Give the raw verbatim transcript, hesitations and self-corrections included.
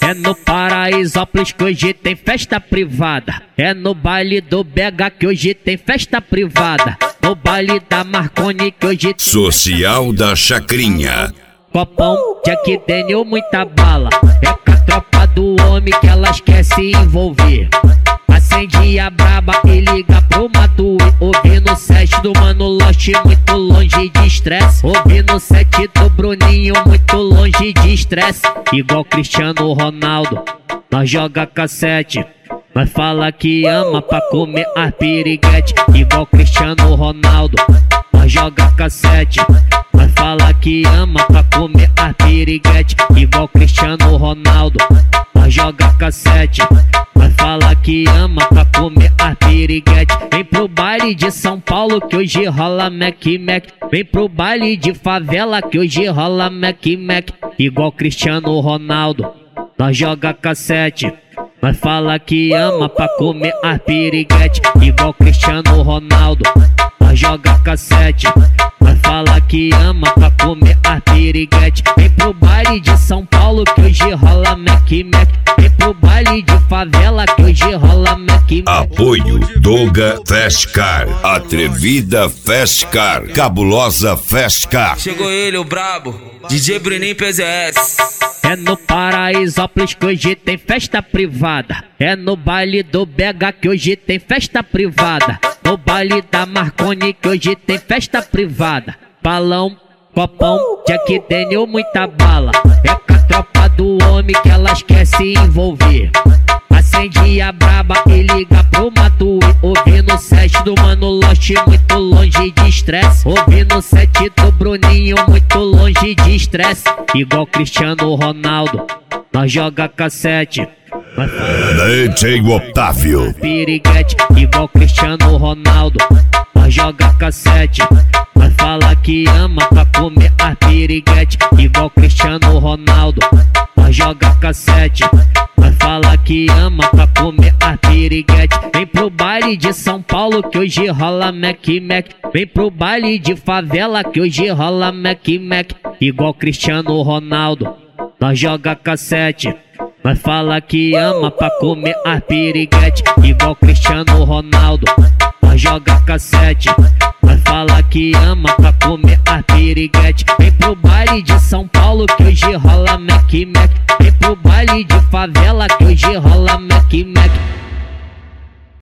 É no Paraisópolis que hoje tem festa privada. É no baile do B H que hoje tem festa privada. No baile da Marconi que hoje tem Social da Chacrinha. Copão, Jack Daniel, muita bala. É com a tropa do homem que elas quer se envolver. Acende a braba e liga pro Matue. Ouvindo o set do Mano Lost, muito longe de estresse. Ouvindo o set do Bruninho, muito longe de estresse. Igual Cristiano Ronaldo, nós joga cassete. Nós fala que ama pra comer as piriguete. Igual Cristiano Ronaldo, nós joga cassete. Nós fala que ama pra comer as piriguete. Igual Cristiano Ronaldo, nós joga cassete. Nós fala que ama pra comer as piriguete. Vem pro baile de São Paulo que hoje rola Mac Mac. Vem pro baile de favela que hoje rola Mac Mac. Igual Cristiano Ronaldo, nós joga cassete. Nós fala que ama pra comer as piriguete. Igual Cristiano Ronaldo, nós joga cassete. Nós fala que ama pra comer as piriguete. Vem pro baile de São Paulo que hoje rola Mac Mac. Vem pro baile de favela que hoje rola Mac Mac. Apoio Doga Fast Car, Atrevida Fast Car, Cabulosa Fast Car. Chegou ele, o brabo, D J Bruninho P Z S. É no Paraisópolis que hoje tem festa privada. É no baile do B H que hoje tem festa privada. No baile da Marconi que hoje tem festa privada. Balão, copão, Jack Daniel, muita bala. É com a tropa do homem que elas quer se envolver. Acende a braba e liga pro Matue. Ouvindo o set do Mano Lost, muito longe de estresse. Ouvindo o set do Bruninho, muito longe de estresse. Igual Cristiano Ronaldo, nós joga cassete. D J Otávio. Piriguete, igual Cristiano Ronaldo, nós joga cassete. Nós fala que ama pra comer as piriguete. Igual Cristiano Ronaldo, nós joga cassete. Nós fala que ama pra comer as piriguete. Vem pro baile de São Paulo que hoje rola Mac Mac. Vem pro baile de favela que hoje rola Mac Mac. Igual Cristiano Ronaldo, nós joga cassete. Nós fala que ama pra comer as piriguete. Igual Cristiano Ronaldo, nós joga cassete. Nós fala que ama pra comer as piriguete. Vem pro baile de São Paulo que hoje rola Mac Mac. Vem pro baile de favela que hoje rola Mac Mac.